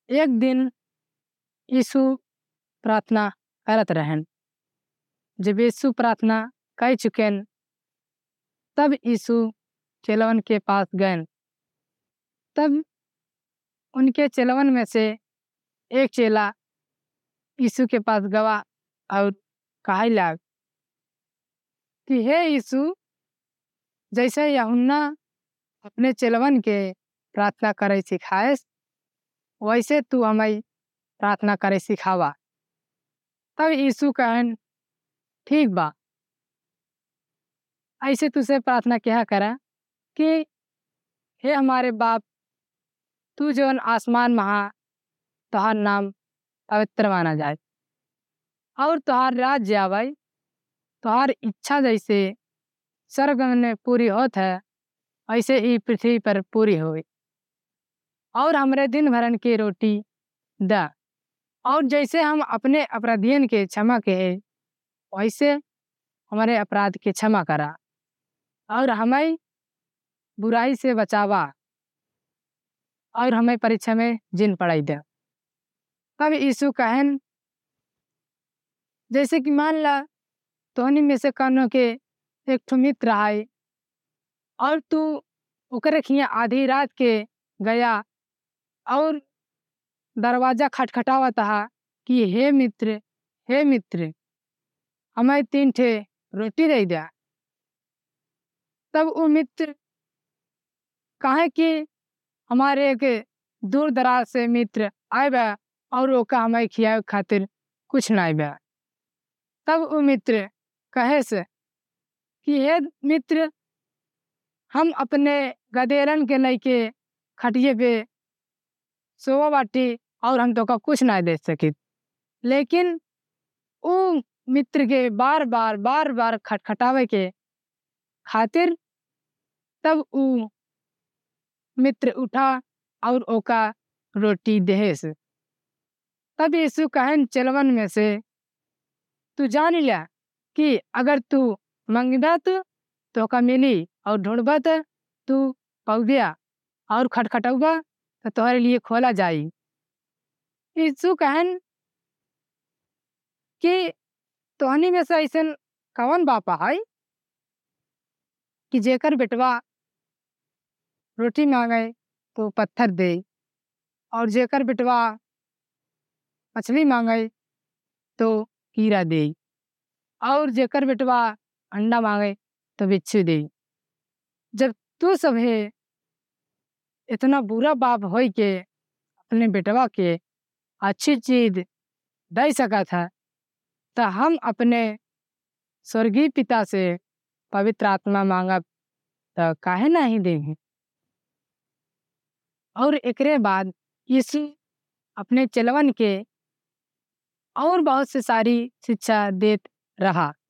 एक दिन यीशु प्रार्थना करत रहन। जब यीशु प्रार्थना कर चुकेन, तब यीशु चेलवन के पास गए। तब उनके चेलवन में से एक चेला यीशु के पास गवा और कहे लाग कि हे यीशु, जैसे यूहन्ना अपने चेलवन के प्रार्थना करे सिखाएस, वैसे तू हमें प्रार्थना करे सिखावा। तब यीशु कहन, ठीक बा, ऐसे तुझसे प्रार्थना क्या करा कि हे हमारे बाप, तू जौन आसमान महा, तुहार नाम पवित्र माना जाए और तुहार राज्य आवे, तुहार इच्छा जैसे स्वर्ग में पूरी होत है, ऐसे ही पृथ्वी पर पूरी होए। और हमरे दिन भरन की रोटी दा, और जैसे हम अपने अपराधियन के क्षमा के वैसे हमारे अपराध के क्षमा करा, और हमें बुराई से बचावा, और हमें परीक्षा में जिन पड़ाई दे। तब यीशु कहन, जैसे कि मान ला तोहनी में से कौनो के एक ठो मित्र आए और तू ओकरे खिया आधी रात के गया और दरवाजा खटखटावत हा कि हे मित्र, हे मित्र, हमें 3 ठे रोटी दे दिया। तब वो मित्र कहे कि हमारे एक दूर दराज से मित्र आए बा और ओका हमें खियावे खातिर कुछ नहीं बा। तब वो मित्र कहे से कि हे मित्र, हम अपने गदेरन के लेके खटिए पे सोवा बाटी और हम तो का कुछ नहीं दे सकी। लेकिन वो मित्र के बार बार खटखटावे के खातिर तब वो मित्र उठा और ओका रोटी देहेस। तब यीशु कहन चेलवन में से, तू जान लिया कि अगर तू मंगदा तो का मिली, और ढूंढबा तू पौदिया, और खटखटौबा तो तुम्हारे लिए खोला जाई। यीशु कहन कि तोहनी में से ऐसन कौन बापा है कि जेकर बेटवा रोटी मांगे तो पत्थर दे, और जेकर बेटवा मछली मांगे तो कीड़ा दे, और जेकर बेटवा अंडा मांगे तो बिच्छू दे। जब तू सब है इतना बुरा बाप होई के अपने बेटवा के अच्छी चीज दे सका था, तो हम अपने स्वर्गीय पिता से पवित्र आत्मा मांगब तो काहे नहीं देंगे। और एकरे बाद यीशु अपने चेलवन के और बहुत से सारी शिक्षा देत रहा।